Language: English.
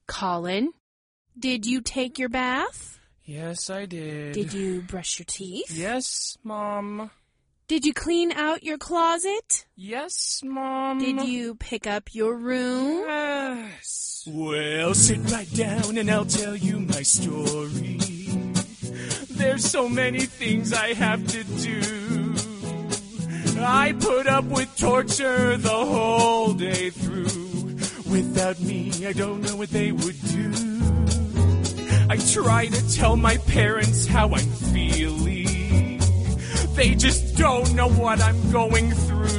Colin, did you take your bath? Yes, I did. Did you brush your teeth? Yes, Mom. Did you clean out your closet? Yes, Mom. Did you pick up your room? Yes. Well, sit right down and I'll tell you my story. There's so many things I have to do. I put up with torture the whole day through. Without me, I don't know what they would do. I try to tell my parents how I'm feeling. They just don't know what I'm going through.